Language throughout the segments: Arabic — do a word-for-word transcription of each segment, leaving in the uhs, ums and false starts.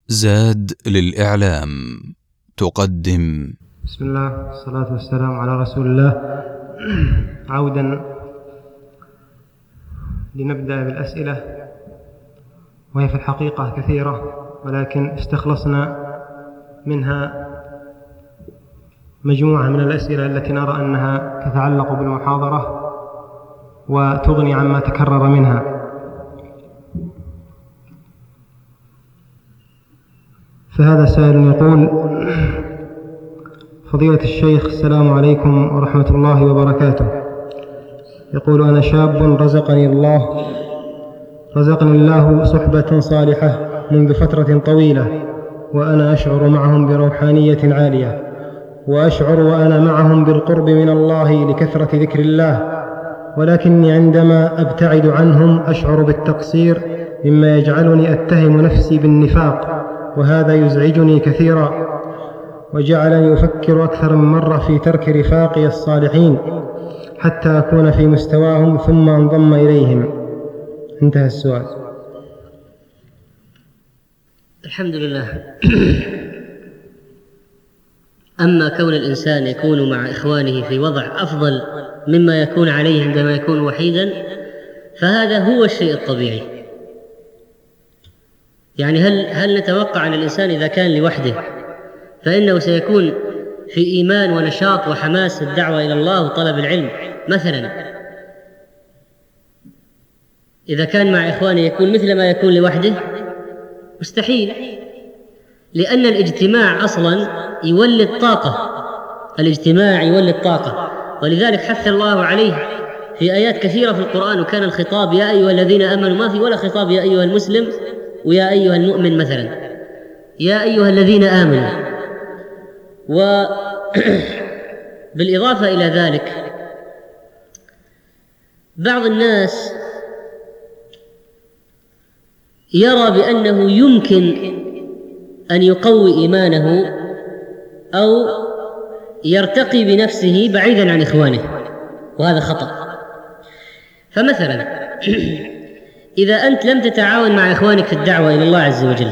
زاد للإعلام تقدم. بسم الله والصلاة والسلام على رسول الله. عودا لنبدأ بالأسئلة، وهي في الحقيقة كثيرة، ولكن استخلصنا منها مجموعة من الأسئلة التي نرى أنها تتعلق بالمحاضرة وتغني عما تكرر منها. فهذا سائل يقول: فضيلة الشيخ، السلام عليكم ورحمة الله وبركاته. يقول: أنا شاب رزقني الله رزقني الله صحبة صالحة منذ فترة طويلة، وأنا أشعر معهم بروحانية عالية، وأشعر وأنا معهم بالقرب من الله لكثرة ذكر الله، ولكني عندما أبتعد عنهم أشعر بالتقصير، مما يجعلني أتهم نفسي بالنفاق، وهذا يزعجني كثيرا، وجعلني أفكر أكثر من مرة في ترك رفاقي الصالحين حتى أكون في مستواهم ثم أنضم إليهم. انتهى السؤال. الحمد لله. أما كون الإنسان يكون مع إخوانه في وضع أفضل مما يكون عليه عندما يكون وحيدا، فهذا هو الشيء الطبيعي. يعني هل, هل نتوقع أن الإنسان إذا كان لوحده فإنه سيكون في إيمان ونشاط وحماس الدعوة إلى الله وطلب العلم مثلا؟ إذا كان مع إخوانه يكون مثل ما يكون لوحده؟ مستحيل، لأن الاجتماع أصلا يولد طاقة، الاجتماع يولد طاقة، ولذلك حث الله عليه في آيات كثيرة في القرآن. وكان الخطاب يا أيها الذين آمنوا، ما في ولا خطاب يا أيها المسلم ويا أيها المؤمن مثلا، يا أيها الذين آمنوا. وبالإضافة إلى ذلك بعض الناس يرى بأنه يمكن أن يقوي إيمانه أو يرتقي بنفسه بعيدا عن إخوانه، وهذا خطأ. فمثلا إذا أنت لم تتعاون مع إخوانك في الدعوة إلى الله عز وجل،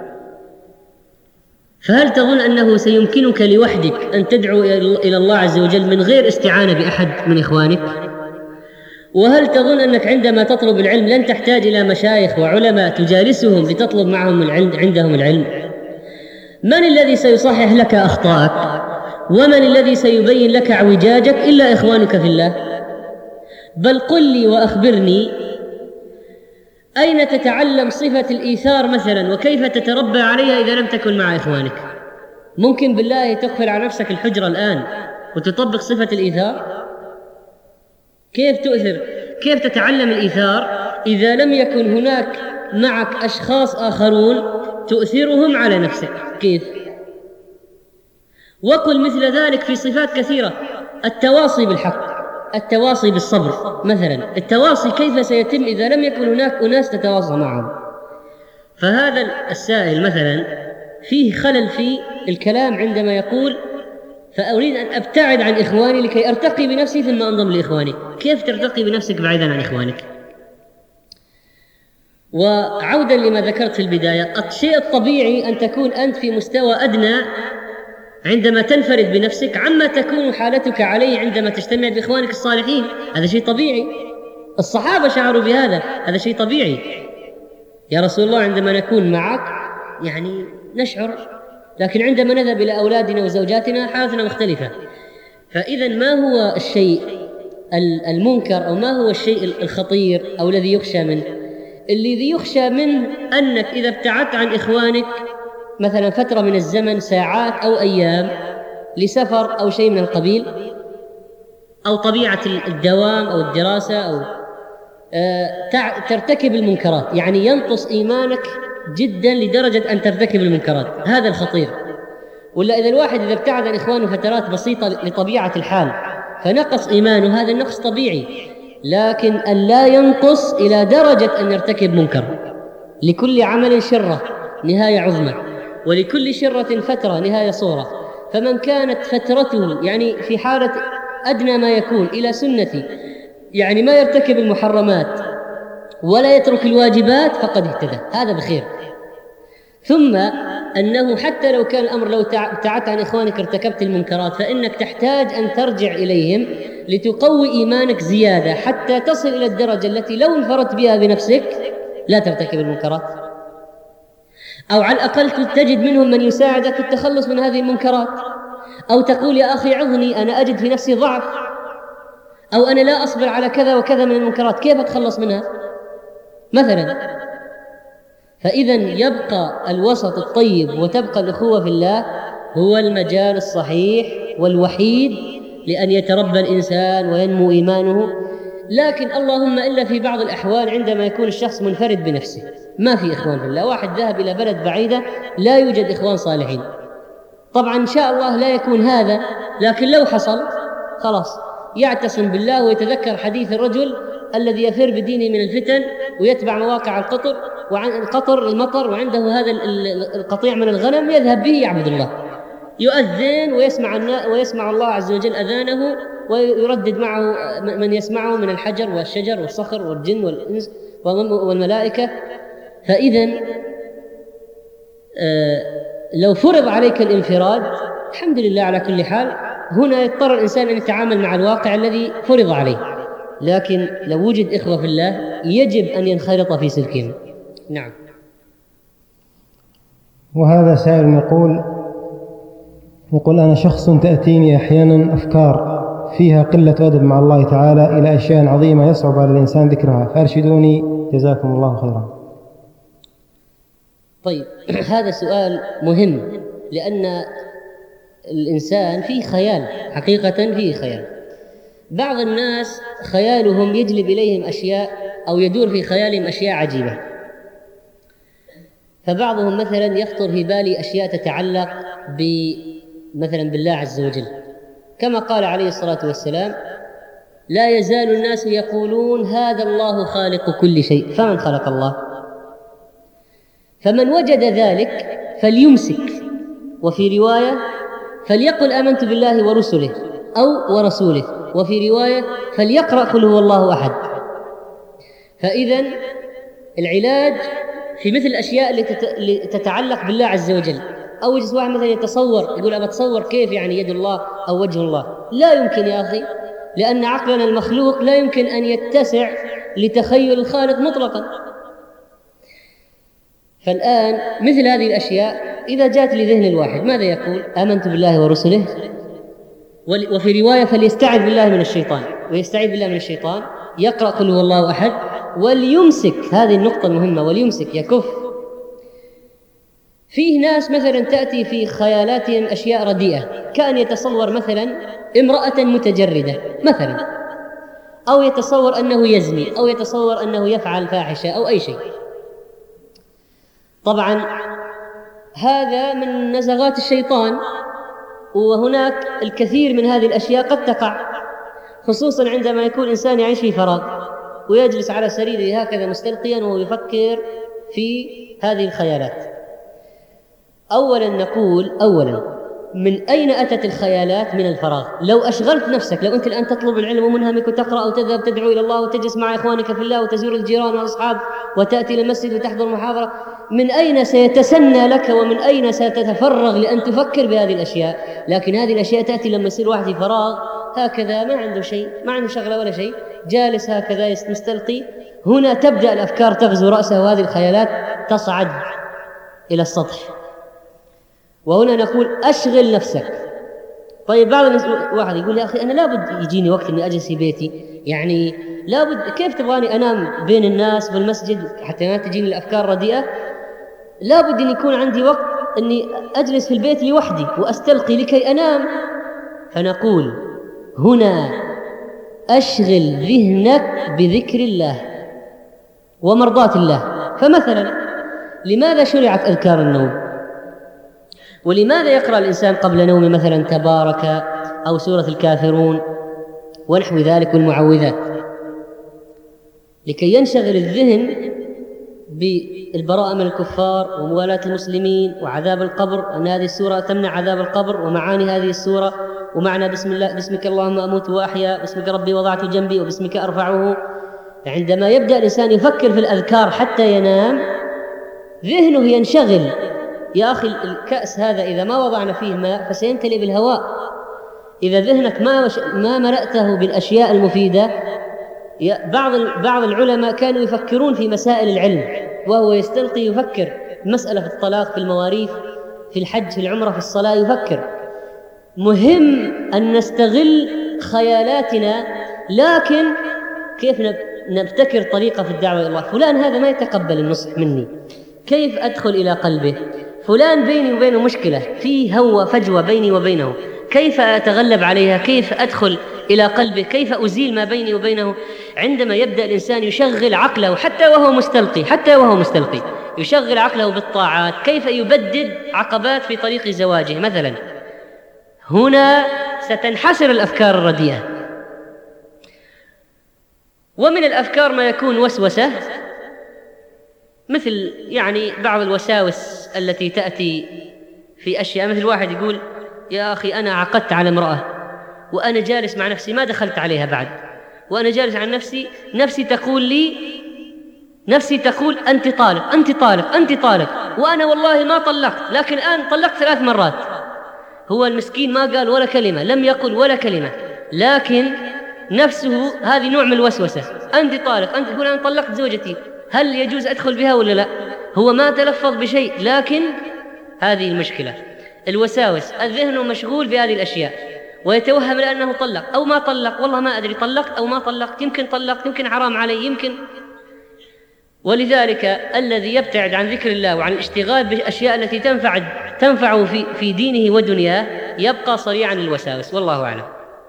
فهل تظن أنه سيمكنك لوحدك أن تدعو إلى الله عز وجل من غير استعانة بأحد من إخوانك؟ وهل تظن أنك عندما تطلب العلم لن تحتاج إلى مشايخ وعلماء تجالسهم لتطلب معهم العلم عندهم العلم؟ من الذي سيصحح لك أخطاءك؟ ومن الذي سيبين لك اعوجاجك إلا إخوانك في الله؟ بل قل لي وأخبرني، أين تتعلم صفة الإيثار مثلا، وكيف تتربى عليها إذا لم تكن مع إخوانك؟ ممكن بالله تقفل على نفسك الحجرة الآن وتطبق صفة الإيثار؟ كيف تؤثر؟ كيف تتعلم الإيثار إذا لم يكن هناك معك أشخاص آخرون تؤثرهم على نفسك؟ كيف؟ وقل مثل ذلك في صفات كثيرة. التواصي بالحق، التواصي بالصبر مثلا. التواصي كيف سيتم إذا لم يكن هناك أناس تتواصى معهم؟ فهذا السائل مثلا فيه خلل في الكلام عندما يقول: فأريد أن أبتعد عن إخواني لكي أرتقي بنفسي ثم أنضم لإخواني. كيف ترتقي بنفسك بعيدا عن إخوانك؟ وعودا لما ذكرت في البداية، الشيء الطبيعي أن تكون أنت في مستوى أدنى عندما تنفرد بنفسك عما تكون حالتك عليه عندما تجتمع بإخوانك الصالحين. هذا شيء طبيعي، الصحابة شعروا بهذا، هذا شيء طبيعي. يا رسول الله، عندما نكون معك يعني نشعر، لكن عندما نذهب إلى أولادنا وزوجاتنا حالتنا مختلفة. فإذا ما هو الشيء المنكر أو ما هو الشيء الخطير أو الذي يخشى منه؟ الذي يخشى منه أنك إذا ابتعدت عن إخوانك مثلا فترة من الزمن، ساعات أو أيام، لسفر أو شيء من القبيل، أو طبيعة الدوام أو الدراسة، أو ترتكب المنكرات، يعني ينقص إيمانك جدا لدرجة أن ترتكب المنكرات. هذا الخطير. ولا إذا الواحد إذا ابتعد عن إخوانه فترات بسيطة لطبيعة الحال فنقص إيمانه، هذا النقص طبيعي، لكن أن لا ينقص إلى درجة أن يرتكب منكر. لكل عمل شرة نهاية عظمى، ولكل شرة فترة نهاية صورة. فمن كانت فترته يعني في حالة أدنى ما يكون إلى سنتي، يعني ما يرتكب المحرمات ولا يترك الواجبات، فقد اهتدى، هذا بخير. ثم أنه حتى لو كان الأمر لو ابتعدت عن إخوانك ارتكبت المنكرات، فإنك تحتاج أن ترجع إليهم لتقوي إيمانك زيادة حتى تصل إلى الدرجة التي لو انفردت بها بنفسك لا ترتكب المنكرات، أو على الأقل تجد منهم من يساعدك في التخلص من هذه المنكرات، أو تقول يا أخي عظني أنا أجد في نفسي ضعف، أو أنا لا أصبر على كذا وكذا من المنكرات، كيف أتخلص منها مثلا؟ فإذا يبقى الوسط الطيب وتبقى الأخوة في الله هو المجال الصحيح والوحيد لأن يتربى الإنسان وينمو إيمانه. لكن اللهم إلا في بعض الأحوال عندما يكون الشخص منفرد بنفسه ما في إخوان في الله، واحد ذهب إلى بلد بعيدة لا يوجد إخوان صالحين، طبعا إن شاء الله لا يكون هذا، لكن لو حصل خلاص يعتصم بالله ويتذكر حديث الرجل الذي يفر بدينه من الفتن ويتبع مواقع القطر وعن القطر المطر وعنده هذا القطيع من الغنم يذهب به يعبد الله، يؤذن ويسمع ويسمع الله عز وجل أذانه ويردد معه من يسمعه من الحجر والشجر والصخر والجن والإنس والملائكة. فإذا لو فرض عليك الانفراد الحمد لله على كل حال، هنا يضطر الإنسان أن يتعامل مع الواقع الذي فرض عليه، لكن لو وجد إخوة في الله يجب أن ينخرط في سلكهم. نعم. وهذا سائل يقول يقول أنا شخص تأتيني أحيانا أفكار فيها قلة أدب مع الله تعالى إلى أشياء عظيمة يصعب على الإنسان ذكرها، فأرشدوني جزاكم الله خيرا. طيب هذا سؤال مهم، لأن الإنسان فيه خيال، حقيقة فيه خيال. بعض الناس خيالهم يجلب إليهم أشياء أو يدور في خيالهم أشياء عجيبة، فبعضهم مثلا يخطر في بالي أشياء تتعلق مثلا بالله عز وجل، كما قال عليه الصلاة والسلام لا يزال الناس يقولون هذا الله خالق كل شيء فمن خلق الله؟ فمن وجد ذلك فليمسك، وفي رواية فليقل آمنت بالله ورسله أو ورسوله، وفي رواية فليقرأ قل هو الله أحد. فإذا العلاج في مثل الأشياء اللي تتعلق بالله عز وجل، أو يجلس واحد مثلا يتصور يقول أبى أتصور كيف يعني يد الله أو وجه الله، لا يمكن يا أخي، لأن عقلنا المخلوق لا يمكن أن يتسع لتخيل الخالق مطلقا. فالآن مثل هذه الأشياء إذا جاءت لذهن الواحد ماذا يقول؟ آمنت بالله ورسله، وفي رواية فليستعذ بالله من الشيطان، ويستعيذ بالله من الشيطان، يقرأ قل هو الله أحد، وليمسك، هذه النقطة المهمة، وليمسك يكف. فيه ناس مثلا تأتي في خيالاتهم أشياء رديئة، كأن يتصور مثلا امرأة متجردة مثلا، أو يتصور أنه يزني، أو يتصور أنه يفعل فاحشة أو أي شيء. طبعا هذا من نزغات الشيطان، وهناك الكثير من هذه الأشياء قد تقع، خصوصا عندما يكون إنسان يعيش في فراغ ويجلس على سريره هكذا مستلقيا وهو يفكر في هذه الخيالات. أولا نقول أولا من أين أتت الخيالات؟ من الفراغ. لو أشغلت نفسك، لو أنت الآن تطلب العلم ومنهمك وتقرأ وتذهب تدعو إلى الله وتجلس مع إخوانك في الله وتزور الجيران والأصحاب وتأتي إلى المسجد وتحضر محاضرة، من أين سيتسنى لك ومن أين ستتفرغ لأن تفكر بهذه الأشياء؟ لكن هذه الأشياء تأتي لما يصير واحد في فراغ هكذا، ما عنده شيء، ما عنده شغلة ولا شيء، جالس هكذا مستلقي، هنا تبدأ الأفكار تغزو رأسه وهذه الخيالات تصعد إلى السطح. وهنا نقول أشغل نفسك. طيب بعض الناس واحد يقول يا أخي أنا لابد يجيني وقت أني أجلس في بيتي، يعني لابد، كيف تبغاني أنام بين الناس في المسجد حتى ما تجيني الأفكار رديئة؟ لابد أن يكون عندي وقت أني أجلس في البيت لوحدي وأستلقي لكي أنام. فنقول هنا أشغل ذهنك بذكر الله ومرضاة الله. فمثلا لماذا شرعت أذكار النوم؟ ولماذا يقرأ الإنسان قبل نومه مثلا تبارك أو سورة الكافرون ونحو ذلك والمعوذات؟ لكي ينشغل الذهن بالبراءة من الكفار وموالاة المسلمين وعذاب القبر، أن هذه السورة تمنع عذاب القبر ومعاني هذه السورة، ومعنى بسم الله باسمك اللهم أموت وأحيا، باسمك ربي وضعت جنبي وباسمك أرفعه. عندما يبدأ الإنسان يفكر في الأذكار حتى ينام ذهنه ينشغل يا أخي الكأس هذا إذا ما وضعنا فيه ماء فسيمتلئ بالهواء. إذا ذهنك ما ما ملأته بالأشياء المفيدة. بعض بعض العلماء كانوا يفكرون في مسائل العلم وهو يستلقي يفكر، مسألة في الطلاق، في المواريث، في الحج، في العمرة، في الصلاة، يفكر. مهم أن نستغل خيالاتنا، لكن كيف نبتكر طريقة في الدعوة إلى الله. فلان هذا ما يتقبل النصح مني، كيف أدخل إلى قلبه؟ فلان بيني وبينه مشكلة، في هوى فجوة بيني وبينه، كيف أتغلب عليها؟ كيف أدخل إلى قلبه؟ كيف أزيل ما بيني وبينه؟ عندما يبدأ الإنسان يشغل عقله حتى وهو مستلقي حتى وهو مستلقي يشغل عقله بالطاعات، كيف يبدد عقبات في طريق زواجه مثلا، هنا ستنحسر الأفكار الرديئة. ومن الأفكار ما يكون وسوسة، مثل يعني بعض الوساوس التي تأتي في أشياء، مثل واحد يقول يا أخي أنا عقدت على امرأة وأنا جالس مع نفسي ما دخلت عليها بعد، وأنا جالس عن نفسي نفسي تقول لي نفسي تقول أنت طالق أنت طالق أنت طالق، وأنا والله ما طلقت، لكن الآن طلقت ثلاث مرات. هو المسكين ما قال ولا كلمة، لم يقل ولا كلمة، لكن نفسه هذه نوع من الوسوسة. أنت طالق أنت، يقول أنا طلقت زوجتي، هل يجوز أدخل بها ولا لا؟ هو ما تلفظ بشيء، لكن هذه المشكلة، الوساوس. الذهن مشغول بهذه الأشياء ويتوهم لأنه طلق أو ما طلق، والله ما أدري طلقت أو ما طلقت، يمكن طلقت، يمكن حرام علي، يمكن. ولذلك الذي يبتعد عن ذكر الله وعن الاشتغال بالأشياء التي تنفع تنفعه في في دينه ودنياه يبقى صريعا للوساوس، والله أعلم.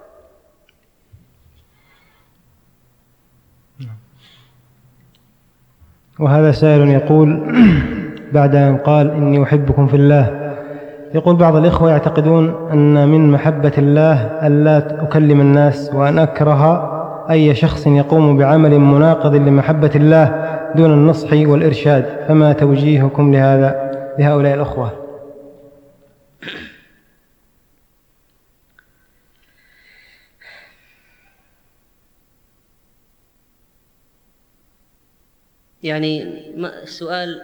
وهذا سائل يقول بعد أن قال إني أحبكم في الله، يقول بعض الإخوة يعتقدون أن من محبة الله ألا أكلم الناس، وأن أكره أي شخص يقوم بعمل مناقض لمحبة الله دون النصح والإرشاد، فما توجيهكم لهذا لهؤلاء الأخوة؟ يعني السؤال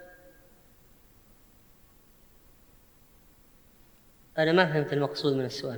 أنا ما فهمت المقصود من السؤال.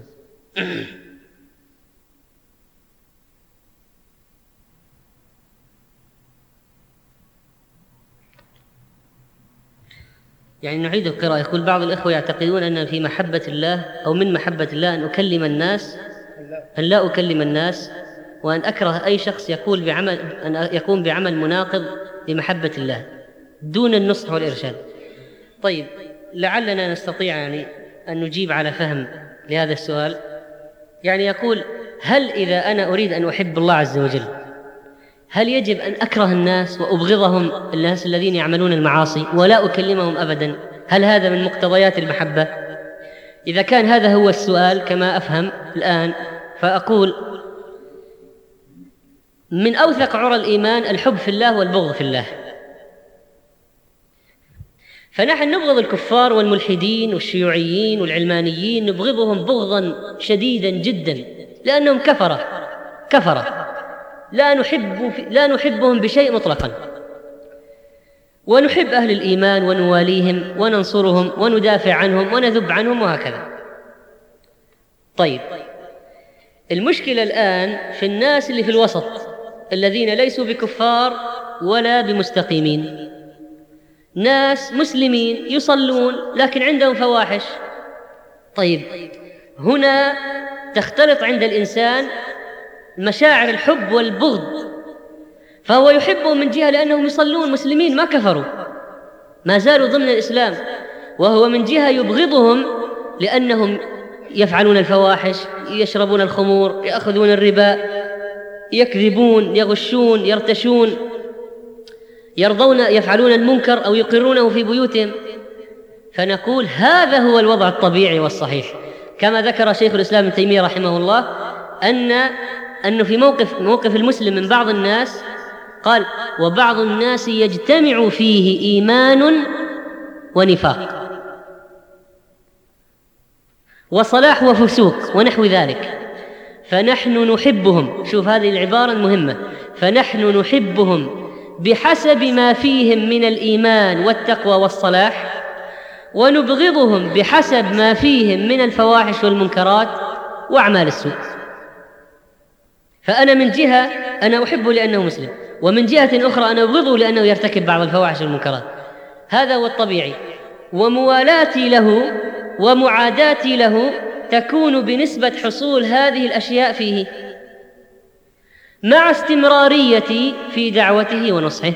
يعني نعيد القراءة. يقول بعض الإخوة يعتقدون أن في محبة الله أو من محبة الله أن أكلم الناس أن لا أكلم الناس، وأن أكره أي شخص يقول بعمل أن يقوم بعمل مناقض لمحبة الله دون النصح والإرشاد. طيب، لعلنا نستطيع يعني أن نجيب على فهم لهذا السؤال. يعني يقول هل إذا أنا أريد أن أحب الله عز وجل هل يجب أن أكره الناس وأبغضهم، الناس الذين يعملون المعاصي، ولا أكلمهم أبدا؟ هل هذا من مقتضيات المحبة؟ إذا كان هذا هو السؤال كما أفهم الآن، فأقول من أوثق عرى الإيمان الحب في الله والبغض في الله. فنحن نبغض الكفار والملحدين والشيوعيين والعلمانيين، نبغضهم بغضا شديدا جدا لأنهم كفرة كفرة لا نحب لا نحبهم بشيء مطلقا، ونحب أهل الإيمان ونواليهم وننصرهم وندافع عنهم ونذب عنهم وهكذا. طيب، المشكلة الآن في الناس اللي في الوسط الذين ليسوا بكفار ولا بمستقيمين، ناس مسلمين يصلون لكن عندهم فواحش. طيب، هنا تختلط عند الإنسان مشاعر الحب والبغض، فهو يحبهم من جهة لأنهم يصلون مسلمين ما كفروا ما زالوا ضمن الإسلام، وهو من جهة يبغضهم لأنهم يفعلون الفواحش، يشربون الخمور، يأخذون الربا، يكذبون، يغشون، يرتشون، يرضون يفعلون المنكر أو يقرونه في بيوتهم. فنقول هذا هو الوضع الطبيعي والصحيح، كما ذكر شيخ الإسلام ابن تيمية رحمه الله أن أنه في موقف موقف المسلم من بعض الناس قال وبعض الناس يجتمع فيه إيمان ونفاق وصلاح وفسوق ونحو ذلك، فنحن نحبهم. شوف هذه العبارة المهمة، فنحن نحبهم بحسب ما فيهم من الإيمان والتقوى والصلاح، ونبغضهم بحسب ما فيهم من الفواحش والمنكرات وأعمال السوء. فأنا من جهة أنا أحبه لأنه مسلم، ومن جهة أخرى أنا أبغضه لأنه يرتكب بعض الفواحش والمنكرات. هذا هو الطبيعي. وموالاتي له ومعاداتي له تكون بنسبة حصول هذه الأشياء فيه، مع استمراريتي في دعوته ونصحه.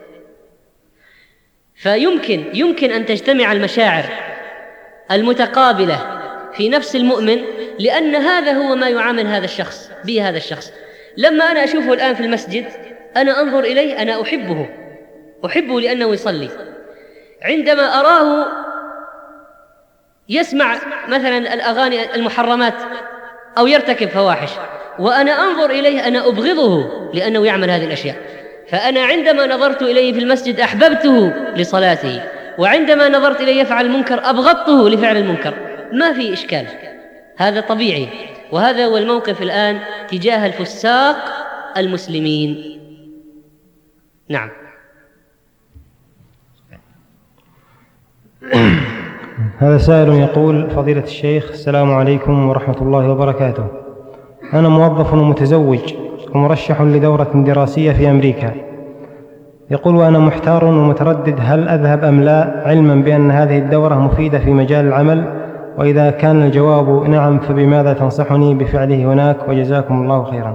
فيمكن يمكن أن تجتمع المشاعر المتقابلة في نفس المؤمن، لأن هذا هو ما يعامل هذا الشخص به. هذا الشخص لما أنا أشوفه الآن في المسجد أنا أنظر إليه، أنا أحبه أحبه لأنه يصلي. عندما أراه يسمع مثلا الأغاني المحرمات أو يرتكب فواحش وأنا أنظر إليه، أنا أبغضه لأنه يعمل هذه الأشياء. فأنا عندما نظرت إليه في المسجد أحببته لصلاته، وعندما نظرت إليه يفعل المنكر أبغضته لفعل المنكر. ما في إشكال، هذا طبيعي. وهذا هو الموقف الآن تجاه الفساق المسلمين. نعم. هذا سائل يقول: فضيلة الشيخ، السلام عليكم ورحمة الله وبركاته. أنا موظف ومتزوج ومرشح لدورة دراسية في أمريكا. يقول: وأنا محتار ومتردد هل أذهب أم لا، علما بأن هذه الدورة مفيدة في مجال العمل، وإذا كان الجواب نعم فبماذا تنصحني بفعله هناك، وجزاكم الله خيرا.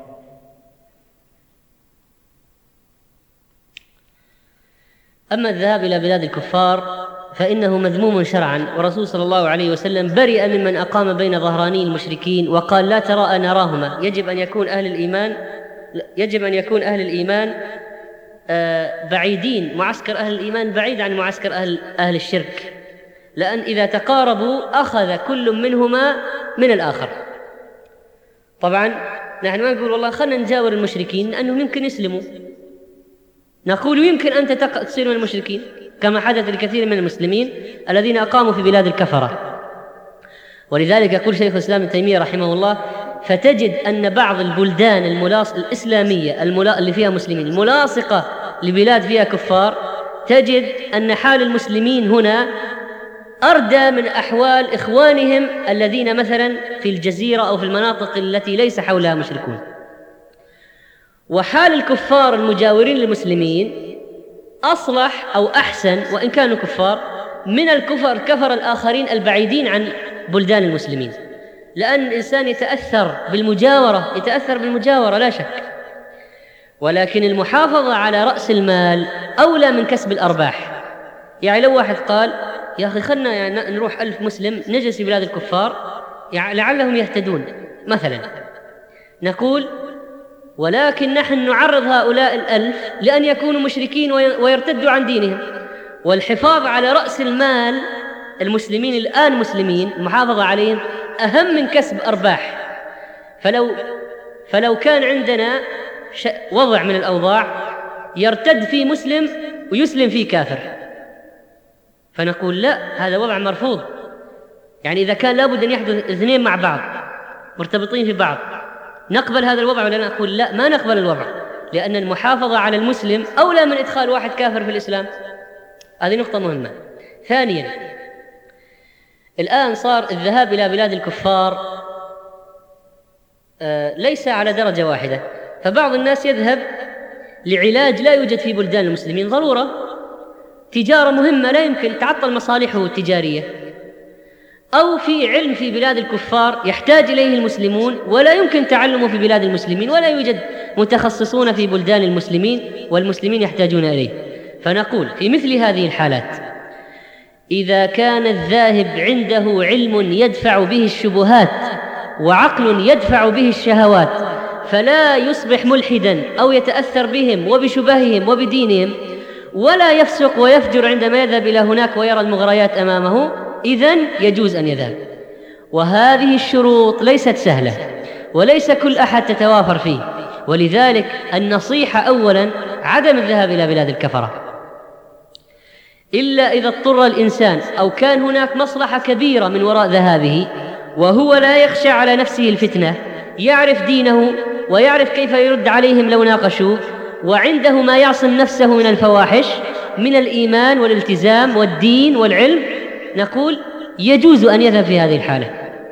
أما الذهاب إلى بلاد الكفار فإنه مذموم شرعا، ورسول صلى الله عليه وسلم برئ ممن أقام بين ظهراني المشركين وقال: لا تراءى نراهما. يجب أن يكون أهل الإيمان يجب أن يكون أهل الإيمان بعيدين، معسكر أهل الإيمان بعيد عن معسكر أهل, أهل الشرك، لأن إذا تقاربوا أخذ كل منهما من الآخر. طبعا نحن ما نقول والله خلنا نجاور المشركين لأنهم يمكن يسلموا، نقول يمكن أنت تصير من المشركين، كما حدث لكثير من المسلمين الذين أقاموا في بلاد الكفرة. ولذلك يقول شيخ الإسلام ابن تيمية رحمه الله: فتجد أن بعض البلدان الملاص الإسلامية الملا... اللي فيها مسلمين الملاصقة لبلاد فيها كفار، تجد أن حال المسلمين هنا أردى من أحوال إخوانهم الذين مثلا في الجزيرة أو في المناطق التي ليس حولها مشركون. وحال الكفار المجاورين للمسلمين أصلح أو أحسن وإن كانوا كفار من الكفر كفر الآخرين البعيدين عن بلدان المسلمين، لأن الإنسان يتأثر بالمجاورة يتأثر بالمجاورة لا شك، ولكن المحافظة على رأس المال أولى من كسب الأرباح. يعني لو واحد قال: يا أخي خلنا يعني نروح ألف مسلم نجلس في بلاد الكفار يعني لعلهم يهتدون مثلا، نقول: ولكن نحن نعرض هؤلاء الألف لأن يكونوا مشركين ويرتدوا عن دينهم، والحفاظ على رأس المال المسلمين الآن مسلمين، المحافظة عليهم أهم من كسب أرباح. فلو فلو كان عندنا وضع من الأوضاع يرتد فيه مسلم ويسلم فيه كافر، فنقول لا، هذا وضع مرفوض. يعني إذا كان لابد أن يحدث اثنين مع بعض مرتبطين في بعض، نقبل هذا الوضع ولا نقول لا ما نقبل الوضع، لأن المحافظة على المسلم أولى من إدخال واحد كافر في الإسلام. هذه نقطة مهمة. ثانيا، الآن صار الذهاب إلى بلاد الكفار آه ليس على درجة واحدة، فبعض الناس يذهب لعلاج لا يوجد في بلدان المسلمين، ضرورة تجارة مهمة لا يمكن تعطل مصالحه التجارية، أو في علم في بلاد الكفار يحتاج إليه المسلمون ولا يمكن تعلمه في بلاد المسلمين، ولا يوجد متخصصون في بلدان المسلمين والمسلمين يحتاجون إليه. فنقول في مثل هذه الحالات إذا كان الذاهب عنده علم يدفع به الشبهات وعقل يدفع به الشهوات، فلا يصبح ملحدا أو يتأثر بهم وبشبههم وبدينهم، ولا يفسق ويفجر عندما يذهب إلى هناك ويرى المغريات أمامه، إذن يجوز أن يذهب. وهذه الشروط ليست سهلة وليس كل أحد تتوافر فيه، ولذلك النصيحة أولا عدم الذهاب إلى بلاد الكفرة إلا إذا اضطر الإنسان أو كان هناك مصلحة كبيرة من وراء ذهابه، وهو لا يخشى على نفسه الفتنة، يعرف دينه ويعرف كيف يرد عليهم لو ناقشوه، وعنده ما يعصم نفسه من الفواحش من الإيمان والالتزام والدين والعلم، نقول يجوز أن يذهب في هذه الحالة.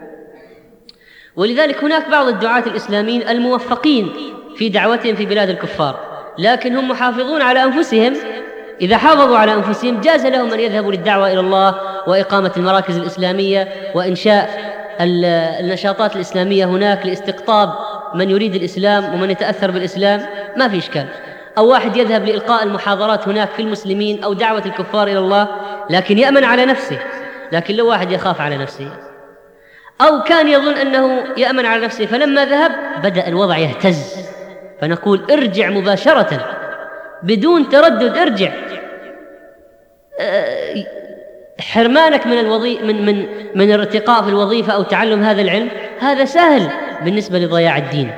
ولذلك هناك بعض الدعاة الإسلاميين الموفقين في دعوتهم في بلاد الكفار، لكن هم محافظون على أنفسهم. إذا حافظوا على أنفسهم جاز لهم أن يذهبوا للدعوة إلى الله وإقامة المراكز الإسلامية وإنشاء النشاطات الإسلامية هناك لاستقطاب من يريد الإسلام ومن يتأثر بالإسلام، ما في إشكال. أو واحد يذهب لإلقاء المحاضرات هناك في المسلمين أو دعوة الكفار إلى الله، لكن يأمن على نفسه. لكن لو واحد يخاف على نفسه أو كان يظن أنه يأمن على نفسه فلما ذهب بدأ الوضع يهتز، فنقول ارجع مباشرة بدون تردد، ارجع. حرمانك من الوظيفة من من من الارتقاء في الوظيفة أو تعلم هذا العلم هذا سهل بالنسبة لضياع الدين.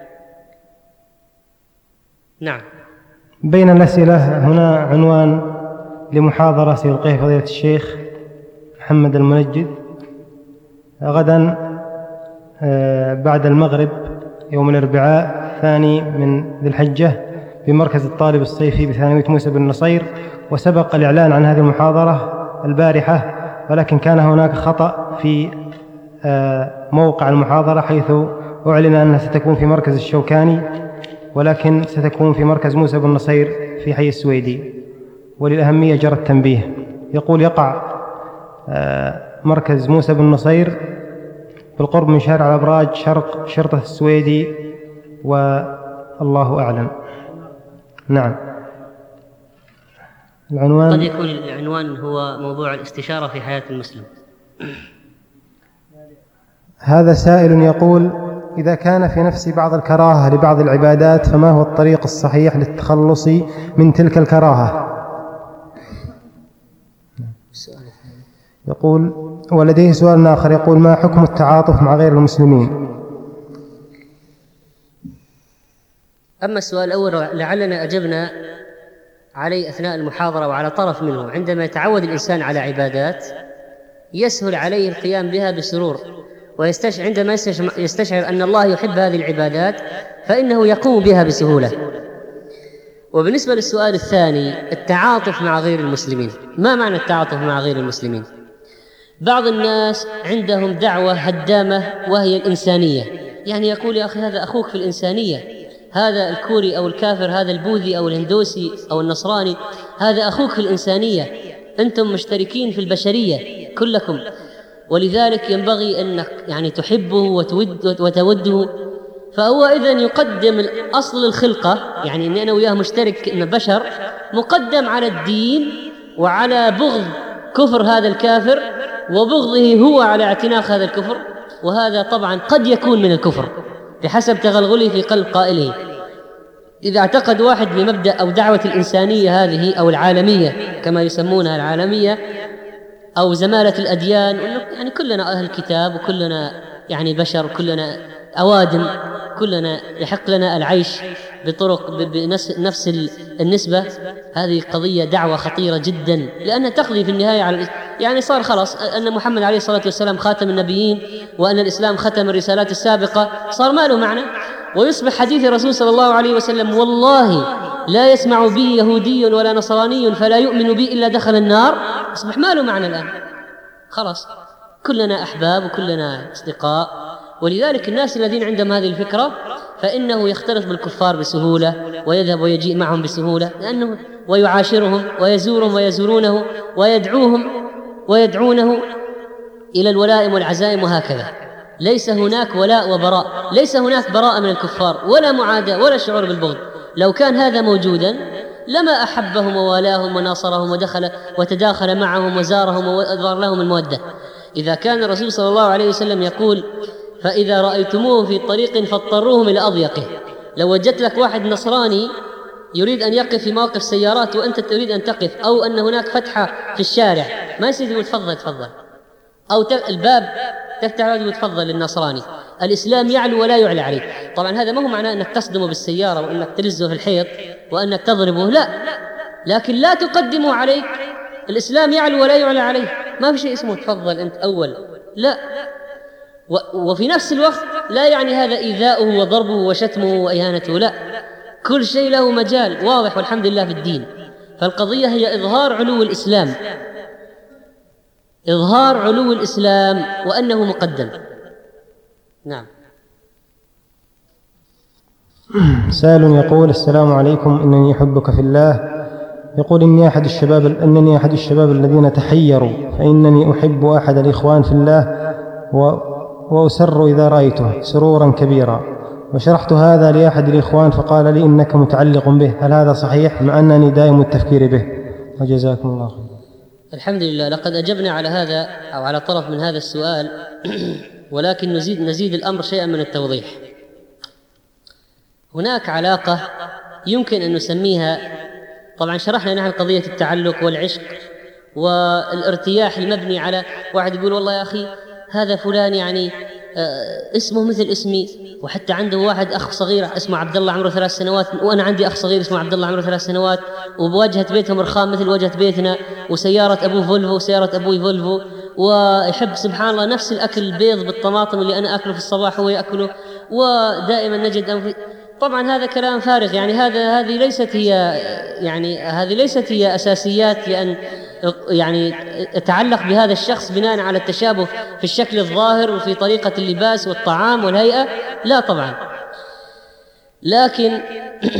نعم. بين الأسئلة هنا عنوان لمحاضرة سيلقيها فضيلة الشيخ محمد المنجد غدا بعد المغرب يوم الأربعاء الثاني من ذي الحجة بمركز الطالب الصيفي بثانوية موسى بن نصير. وسبق الإعلان عن هذه المحاضرة البارحة، ولكن كان هناك خطأ في موقع المحاضرة، حيث أعلن أنها ستكون في مركز الشوكاني، ولكن ستكون في مركز موسى بن نصير في حي السويدي، وللأهمية جرى التنبيه. يقول يقع مركز موسى بن نصير بالقرب من شارع الأبراج شرق شرطة السويدي، والله أعلم. نعم. العنوان قد يكون العنوان هو موضوع الاستشارة في حياة المسلم. هذا سائل يقول: إذا كان في نفس بعض الكراهة لبعض العبادات فما هو الطريق الصحيح للتخلص من تلك الكراهة؟ يقول ولديه سؤال آخر يقول: ما حكم التعاطف مع غير المسلمين؟ أما السؤال الأول لعلنا أجبنا عليه أثناء المحاضرة وعلى طرف منه. عندما يتعود الإنسان على عبادات يسهل عليه القيام بها بسرور، ويستشعر عندما يستشعر أن الله يحب هذه العبادات فإنه يقوم بها بسهولة. وبالنسبة للسؤال الثاني، التعاطف مع غير المسلمين، ما معنى التعاطف مع غير المسلمين؟ بعض الناس عندهم دعوة هدامة وهي الإنسانية، يعني يقول يا أخي هذا أخوك في الإنسانية، هذا الكوري أو الكافر، هذا البوذي أو الهندوسي أو النصراني، هذا أخوك في الإنسانية، أنتم مشتركين في البشرية كلكم، ولذلك ينبغي أنك يعني تحبه وتود وتوده. فهو إذن يقدم الأصل الخلقة، يعني أن أنا وياه مشترك إن بشر، مقدم على الدين وعلى بغض كفر هذا الكافر وبغضه هو على اعتناق هذا الكفر. وهذا طبعا قد يكون من الكفر بحسب تغلغله في قلب قائله. إذا اعتقد واحد بمبدأ أو دعوة الإنسانية هذه أو العالمية كما يسمونها العالمية أو زمالة الأديان، يعني كلنا أهل كتاب وكلنا يعني بشر، كلنا أوادم، كلنا يحق لنا العيش بطرق بنفس النسبة، هذه قضية دعوة خطيرة جدا، لأنها تقضي في النهاية على يعني صار خلاص أن محمد عليه الصلاة والسلام خاتم النبيين وأن الإسلام ختم الرسالات السابقة، صار ما له معنى. ويصبح حديث الرسول صلى الله عليه وسلم: والله لا يسمع بي يهودي ولا نصراني فلا يؤمن بي إلا دخل النار، أصبح ما له معنى الآن، خلاص كلنا أحباب وكلنا أصدقاء. ولذلك الناس الذين عندهم هذه الفكرة فإنه يختلط بالكفار بسهولة ويذهب ويجيء معهم بسهولة، لأنه ويعاشرهم ويزورهم ويزورونه ويدعوهم ويدعونه إلى الولائم والعزائم وهكذا. ليس هناك ولاء وبراء، ليس هناك براءة من الكفار ولا معاداة ولا شعور بالبغض. لو كان هذا موجودا لما أحبهم ووالاهم وناصرهم ودخل وتداخل معهم وزارهم وأظهر لهم المودة. إذا كان الرسول صلى الله عليه وسلم يقول: فإذا رأيتموه في طريق فاضطروهم إلى أضيقه، لو وجدت لك واحد نصراني يريد أن يقف في مواقف سيارات وأنت تريد أن تقف، أو أن هناك فتحة في الشارع ما يصير يقول تفضل تفضل، أو الباب تفتح وتفضل للنصراني. الإسلام يعلو ولا يعلى عليه. طبعا هذا ما هو معناه أنك تصدمه بالسيارة وأنك تلزه في الحيط وأنك تضربه، لا، لكن لا تقدمه عليك. الإسلام يعلو ولا يعلى عليه، ما في شيء اسمه تفضل أنت أول، لا. وفي نفس الوقت لا يعني هذا إيذاؤه وضربه وشتمه وإهانته، لا، كل شيء له مجال واضح والحمد لله في الدين. فالقضية هي إظهار علو الإسلام، إظهار علو الإسلام وأنه مقدم. نعم. سائل يقول: السلام عليكم، إنني أحبك في الله. يقول: إني أحد الشباب أنني أحد الشباب الذين تحيروا، فإنني أحب أحد الإخوان في الله وأسر إذا رأيته سرورا كبيرا، وشرحت هذا لأحد الإخوان فقال لي: إنك متعلق به. هل هذا صحيح مع أنني دائم التفكير به؟ وجزاكم الله خير. الحمد لله، لقد أجبنا على هذا أو على طرف من هذا السؤال ولكن نزيد, نزيد الأمر شيئا من التوضيح. هناك علاقة يمكن أن نسميها، طبعا شرحنا نحن قضية التعلق والعشق والارتياح المبني على واحد يقول: والله يا أخي هذا فلان يعني آه اسمه مثل اسمي، وحتى عنده واحد أخ صغير اسمه عبد الله عمره ثلاث سنوات، وأنا عندي أخ صغير اسمه عبد الله عمره ثلاث سنوات، وبواجهة بيتهم رخام مثل واجهة بيتنا، وسيارة أبوه فولفو وسيارة أبوي فولفو، ويحب سبحان الله نفس الأكل البيض بالطماطم اللي أنا أكله في الصباح وهو يأكله، ودائما نجد أنف... طبعا هذا كلام فارغ. يعني هذا هذه ليست هي يعني هذه ليست هي أساسيات لأن يعني أتعلق بهذا الشخص بناء على التشابه في الشكل الظاهر وفي طريقة اللباس والطعام والهيئة، لا طبعا. لكن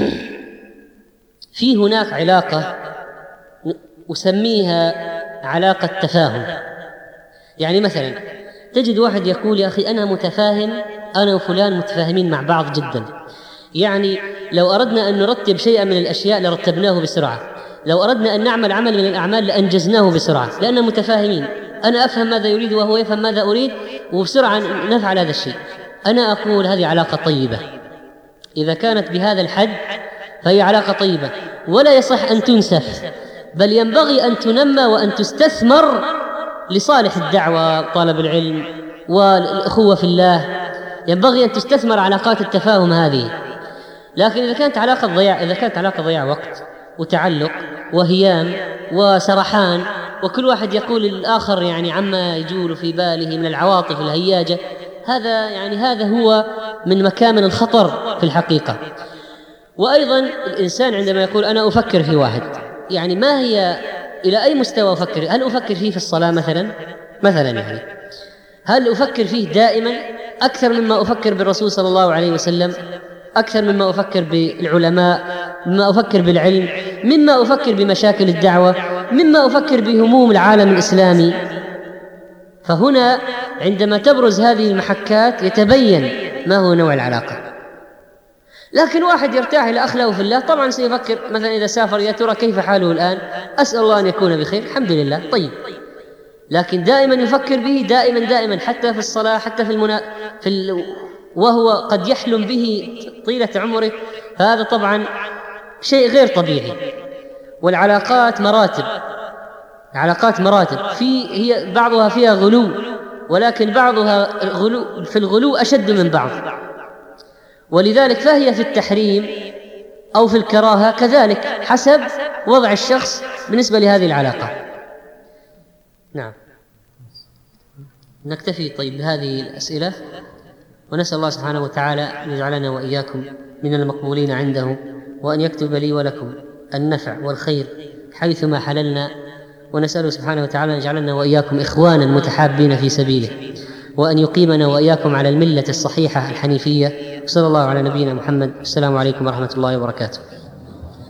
في هناك علاقة أسميها علاقة تفاهم. يعني مثلا تجد واحد يقول: يا أخي أنا متفاهم، أنا وفلان متفاهمين مع بعض جدا. يعني لو أردنا أن نرتب شيئا من الأشياء لرتبناه بسرعة، لو أردنا أن نعمل عمل من الأعمال لأنجزناه بسرعة، لأننا متفاهمين، أنا أفهم ماذا يريد وهو يفهم ماذا أريد، وبسرعة نفعل هذا الشيء. أنا أقول هذه علاقة طيبة، إذا كانت بهذا الحد فهي علاقة طيبة، ولا يصح أن تنسف، بل ينبغي أن تنمى وأن تستثمر لصالح الدعوة وطالب العلم والأخوة في الله. ينبغي أن تستثمر علاقات التفاهم هذه. لكن إذا كانت علاقة ضياع إذا كانت علاقة ضياع وقت وتعلق وهيام وسرحان، وكل واحد يقول للآخر يعني عما يجول في باله من العواطف الهياجة، هذا يعني هذا هو من مكامن الخطر في الحقيقة. وأيضا الإنسان عندما يقول أنا أفكر في واحد، يعني ما هي إلى أي مستوى أفكر؟ هل أفكر فيه في الصلاة مثلا مثلا يعني هل أفكر فيه دائما أكثر مما أفكر بالرسول صلى الله عليه وسلم، أكثر مما أفكر بالعلماء، مما أفكر بالعلم، مما أفكر بمشاكل الدعوة، مما أفكر بهموم العالم الإسلامي؟ فهنا عندما تبرز هذه المحكات يتبين ما هو نوع العلاقة. لكن واحد يرتاح إلى أخلاقه في الله، طبعا سيفكر مثلا إذا سافر: يا ترى كيف حاله الآن؟ أسأل الله أن يكون بخير، الحمد لله، طيب. لكن دائما يفكر به دائما دائما حتى في الصلاة، حتى في المنا... في ال... وهو قد يحلم به طيلة عمره، فهذا طبعا شيء غير طبيعي. والعلاقات مراتب، علاقات مراتب، في هي بعضها فيها غلو، ولكن بعضها غلو في الغلو أشد من بعض، ولذلك فهي في التحريم أو في الكراهة كذلك حسب وضع الشخص بالنسبة لهذه العلاقة. نعم، نكتفي طيب بهذه الأسئلة، ونسأل الله سبحانه وتعالى أن يجعلنا وإياكم من المقبولين عنده، وأن يكتب لي ولكم النفع والخير حيثما حللنا، ونسأله سبحانه وتعالى أن يجعلنا وإياكم إخوانا متحابين في سبيله، وأن يقيمنا وإياكم على الملة الصحيحة الحنيفية. صلى الله على نبينا محمد. السلام عليكم ورحمة الله وبركاته.